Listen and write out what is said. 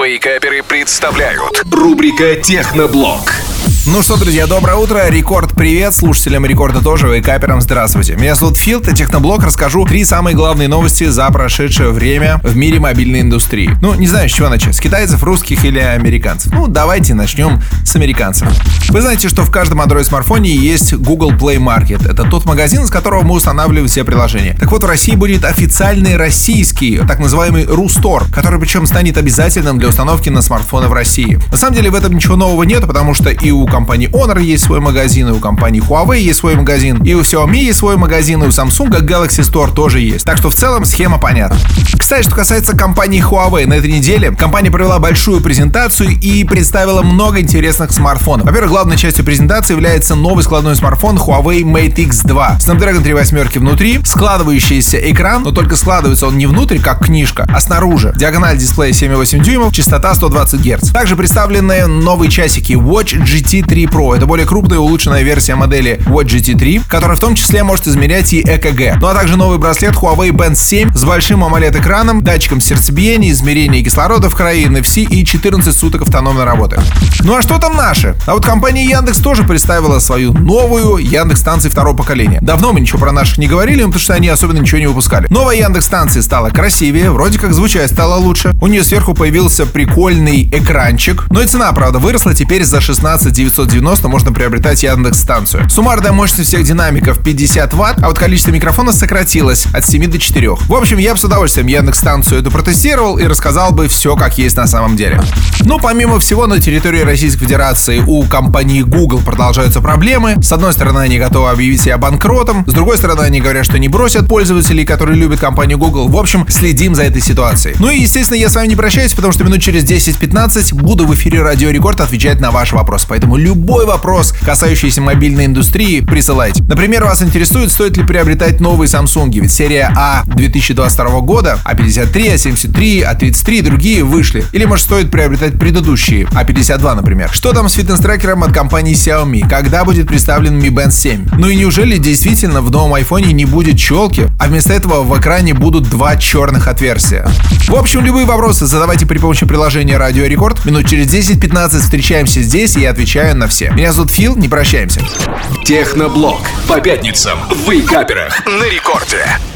Вейкаперы представляют. Рубрика «Техноблог». Ну что, друзья, доброе утро. Рекорд, привет. Слушателям Рекорда тоже, вейкаперам здравствуйте. Меня зовут Фил, это Техноблог. Расскажу 3 самые главные новости за прошедшее время в мире мобильной индустрии. Ну, не знаю, с чего начать. С китайцев, русских или американцев? Ну, давайте начнем с американцев. Вы знаете, что в каждом Android-смартфоне есть Google Play Market. Это тот магазин, с которого мы устанавливаем все приложения. Так вот, в России будет официальный российский, так называемый Рустор, который причем станет обязательным для установки на смартфоны в России. На самом деле в этом ничего нового нет, потому что и у компании Honor есть свой магазин, и у компании Huawei есть свой магазин, и у Xiaomi есть свой магазин, и у Samsung Galaxy Store тоже есть. Так что в целом схема понятна. Кстати, что касается компании Huawei, на этой неделе компания провела большую презентацию и представила много интересных смартфонов. Во-первых, главной частью презентации является новый складной смартфон Huawei Mate X2. Snapdragon 3 восьмерки внутри, складывающийся экран, но только складывается он не внутрь, как книжка, а снаружи. Диагональ дисплея 7,8 дюймов, частота 120 Гц. Также представлены новые часики Watch GT 3 Pro. Это более крупная и улучшенная версия модели Watch GT 3, которая в том числе может измерять и ЭКГ. Ну а также новый браслет Huawei Band 7 с большим AMOLED-экраном, датчиком сердцебиения, измерения кислорода в крови, NFC и 14 суток автономной работы. Ну а что там наши? А вот компания Яндекс тоже представила свою новую Яндекс-станцию второго поколения. Давно мы ничего про наших не говорили, потому что они особенно ничего не выпускали. Новая Яндекс-станция стала красивее, вроде как звучать стало лучше. У нее сверху появился прикольный экранчик, но и цена, правда, выросла. Теперь за 16 990 можно приобретать Яндекс-станцию. Суммарная мощность всех динамиков 50 Вт, а вот количество микрофонов сократилось от 7 до 4. В общем, я бы с удовольствием Яндекс-станцию эту протестировал и рассказал бы все, как есть на самом деле. Но помимо всего, на территории Российской Федерации у компании Google продолжаются проблемы. С одной стороны, они готовы объявить себя банкротом, с другой стороны, они говорят, что не бросят пользователей, которые любят компанию Google. В общем, следим за этой ситуацией. Ну и, естественно, я с вами не прощаюсь, потому что минут через 10-15 буду в эфире Радио Рекорд отвечать на ваши вопросы. Поэтому любой вопрос, касающийся мобильной индустрии, присылайте. Например, вас интересует, стоит ли приобретать новые Samsung, ведь серия А 2022 года, А53, А73, А33 и другие вышли. Или, может, стоит приобретать предыдущие, А52, например. Что там с фитнес-трекером от компании Xiaomi? Когда будет представлен Mi Band 7? Ну и неужели действительно в новом айфоне не будет челки, а вместо этого в экране будут 2 черных отверстия? В общем, любые вопросы задавайте при помощи приложения Радио Рекорд. Минут через 10-15 встречаемся здесь, и я отвечаю на все. Меня зовут Фил, не прощаемся. Техноблог. По пятницам в Вейкаперах на Рекорде.